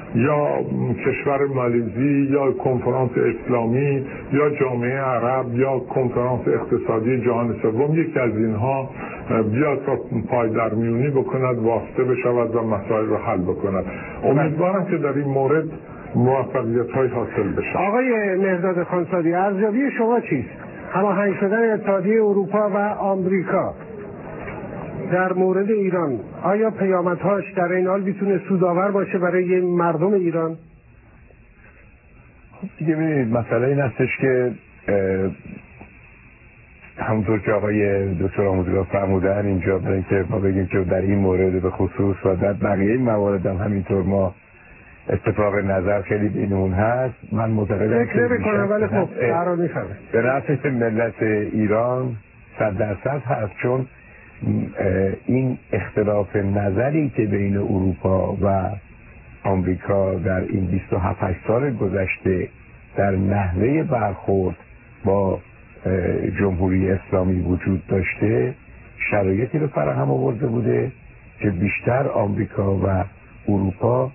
یا کشور مالزی یا کنفرانس اسلامی یا جامعه عرب یا کنفرانس اقتصادی جهان سوم، یکی از اینها بیاد تا پایدرمیونی بکند، واسطه بشود و مسائل رو حل بکند. امیدوارم که در این مورد موفقیت‌های حاصل بشه. آقای مهرداد خانساری، ارزیابی شما چیست؟ هماهنگ شدن اتحادیه اروپا و آمریکا در مورد ایران، آیا پیامدهاش در این حال میتونه سودآور باشه برای مردم ایران؟ خب دیگه ببینید، مسئله این هستش که همونطور که آقای دکتر آموزگار فرمودن اینجا، برای اینکه ما بگیم که در این مورد به خصوص و در بقیه این موارد هم همینطور ما اتفاق نظر خیلی بینمون هست، من معتقدم فکر نمی‌کنم، ولی خب قرار می‌فهمه به نفع ملت ایران 100% هست، چون این اختلاف نظری که بین اروپا و آمریکا در این 27 سال گذشته در نحوه برخورد با جمهوری اسلامی وجود داشته، شرایطی رو فراهم آورده بوده که بیشتر آمریکا و اروپا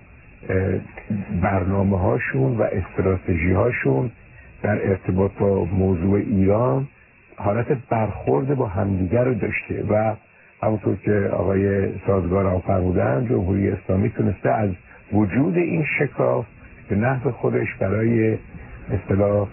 برنامه هاشون و استراتژی هاشون در ارتباط با موضوع ایران حالت برخورد با همدیگر رو داشته و همونطور که آقای سازگار هم فرمودن، جمهوری اسلامی تونسته از وجود این شکاف به نحو خودش برای اصطلاح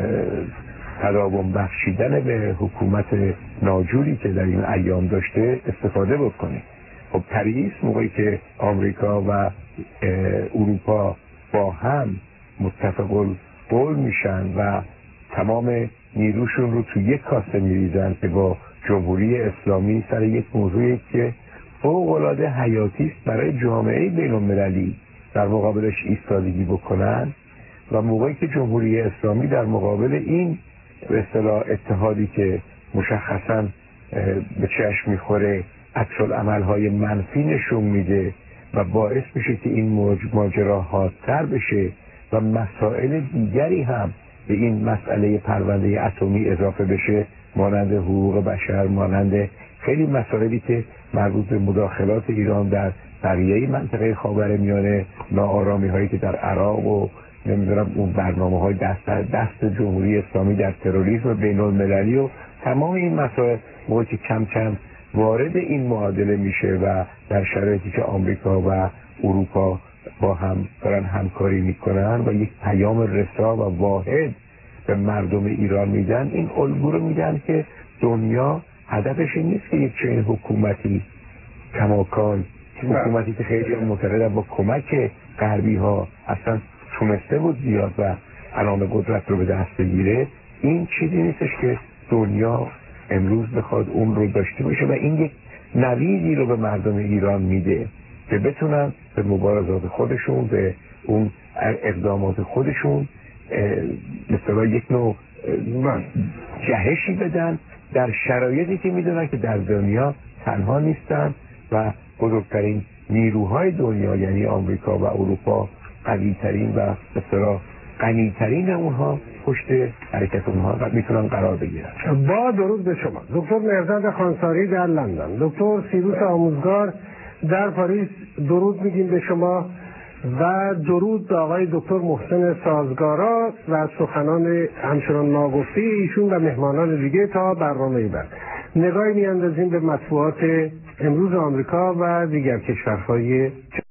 تداوم بخشیدن به حکومت ناجوری که در این ایام داشته استفاده بکنه. خب طبیعی است موقعی که آمریکا و اروپا با هم متفق القول میشن و تمام نیروشون رو تو یک کاسه میریزن که با جمهوری اسلامی سر یک موضوعی که فوق‌العاده حیاتی است برای جامعه بین‌المللی در مقابلش ایستادگی بکنن، و موقعی که جمهوری اسلامی در مقابل این به اصطلاح اتحادی که مشخصاً به چشم میخوره عکس‌العمل‌های منفی نشون میده و باعث میشه که این ماجرا حادتر بشه و مسائل دیگری هم به این مسئله پرونده اتمی اضافه بشه، مانند حقوق بشر، مانند خیلی مسائلی که مربوط به مداخلات ایران در بقیه منطقه خاورمیانه، ناآرامی هایی که در عراق و نمیدونم اون برنامه‌های دست جمهوری اسلامی در تروریسم بین المللی و تمام این مسائل موقعی که کم کم وارد این معادله میشه و در شرایطی که آمریکا و اروپا با هم دارن همکاری میکنن و یک پیام رسا و واحد به مردم ایران میدن، این الگو رو میدن که دنیا هدفش نیست که یک چنین حکومتی کماکان، حکومتی که خیلی معتقدن با کمک غربی ها اصلا تونسته بود زیاد و علامه قدرت رو به دست بگیره، این چیزی نیستش که دنیا امروز بخواد اون رو داشته باشه و این یک نویدی رو به مردم ایران میده که بتونن به مبارزات خودشون، به اون اقدامات خودشون مثلا یک نوع جهشی بدن در شرایطی که میدونن که در دنیا تنها نیستن و بزرگترین نیروهای دنیا یعنی آمریکا و اروپا قوی‌ترین و مثلا غنی‌ترین اونها پشت حرکت اونها میتونن قرار بگیرن. با درود به شما دکتر مهرداد خانساری در لندن، دکتر سیروس آموزگار در پاریس، درود میگیم به شما و درود به آقای دکتر محسن سازگارا و سخنان همچنان ناگفته ایشون و مهمانان دیگه. تا برنامه بعد نگاهی میاندازیم به مطبوعات امروز آمریکا و دیگر کشورهای